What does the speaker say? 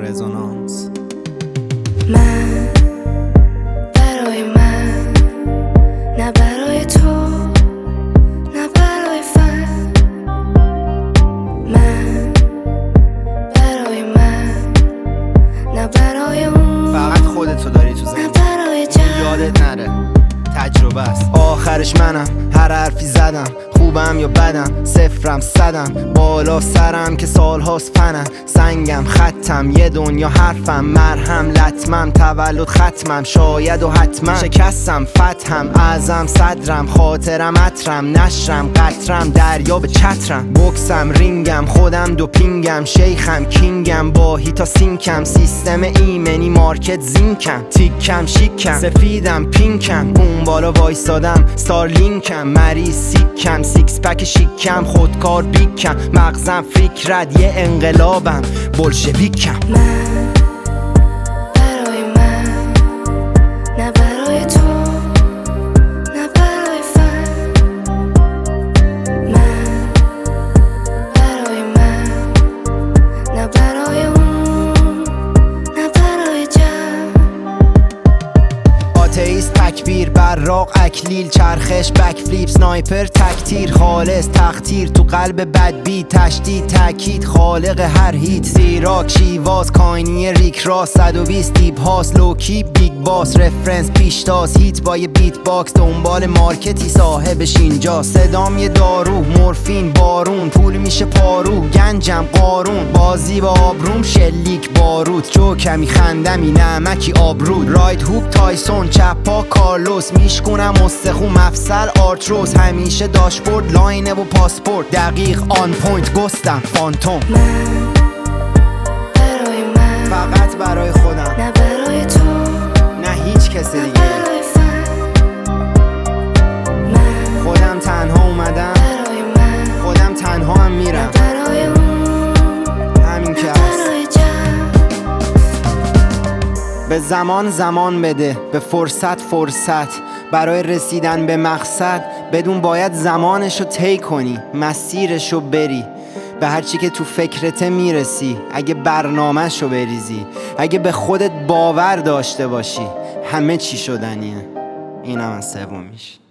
رزونانس. من برای من، نه برای تو، نه برای فن. من برای من، نه برای اون، فقط خودتو داری تو نه زندگی، برای جمع. یادت نره تجربه است. آخرش منم، هر حرفی زدم، خوبم یا بدم، صفرم صدم، بالا سرم که سالهاست فنم، سنگم خطم، یه دنیا حرفم، مرهم لطمم، تولد ختمم، شاید و حتما شکستم، فتحم، اعظم صدرم، خاطرم عطرم، نشرم قطرم، دریا به چترم، بوکسم رینگم، خودم دوپینگم، شیخم کینگم، با هیتا سینکم، سیستم ایمنی مارکت زینکم، تیکم شیکم، سفیدم پینکم، اون بالا وایسادم، ستارلینکم، مریض سیکم، سیکس پک شیکم، خودکار بیکم، مغزم فکرت یه انقلابم، بولشویکم. من برای من، نه برای تو، نه برای فن. من برای من، نه برای اون، نه برای جمع. آتئیست تکبیر براق اکلیل چرخش بک فلیپ سنایپر تکتیر خالص تختیر تو قلب بدبی تشدید تاکید خالق هر هیت زیراک شیواز کاینی ریک راس 120 دیپ هاست لوکی بیگ باس رفرنس پیشتاز هیت با یه بیت باکس دنبال مارکتی صاحبش اینجا صدام یه دارو مورفین بارون پول میشه پارو گنجم قارون بازی با آبروم شلیک بارود جوکمی خندمی نمکی آبرود راید هوب تایسون چپا کارلوس میشکنم استخو مفصل آرتروز همیشه داشبورد لاینه و پاسپورت دقیق آن پوینت گستم فانتوم. من برای من، فقط برای خودم، نه برای تو، نه هیچ کس نه دیگه. برای فن. من خودم تنها اومدم، برای من، خودم تنها هم نه میرم، برای اون، همین که نه هست. برای جمع. به زمان زمان بده، به فرصت فرصت، برای رسیدن به مقصد بدون باید زمانشو طی کنی، مسیرشو بری، به هرچی که تو فکرته میرسی. اگه برنامهشو بریزی، اگه به خودت باور داشته باشی، همه چی شدنیه. اینم از سومیش.